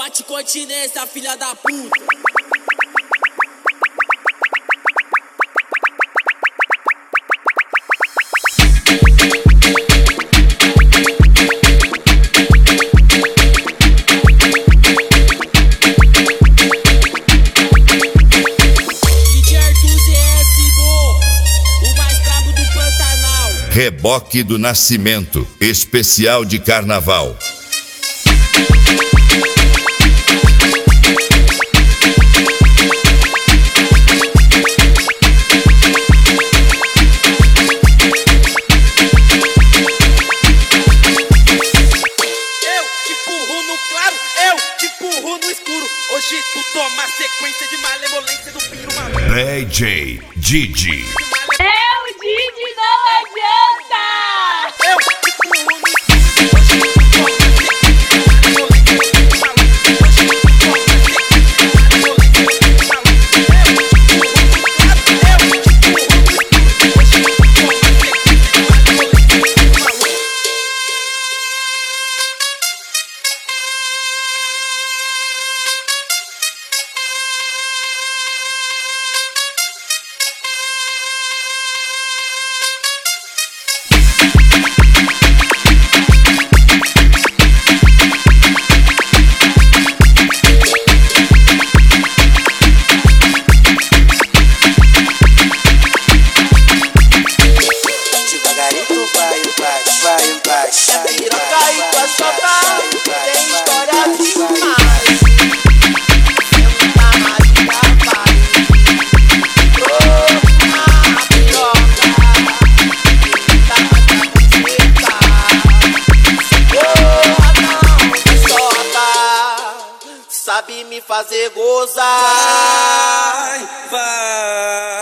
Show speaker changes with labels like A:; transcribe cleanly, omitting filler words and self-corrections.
A: bate continência, filha da puta.
B: Reboque do Nascimento, especial de carnaval.
C: Eu te empurro no claro, eu te empurro no escuro. Hoje tu toma sequência de malemolência do piro maluco.
B: DJ Didi.
D: Didi não adianta!
C: Eu te empurro no escuro. Sabe me fazer gozar.
A: Vai, vai.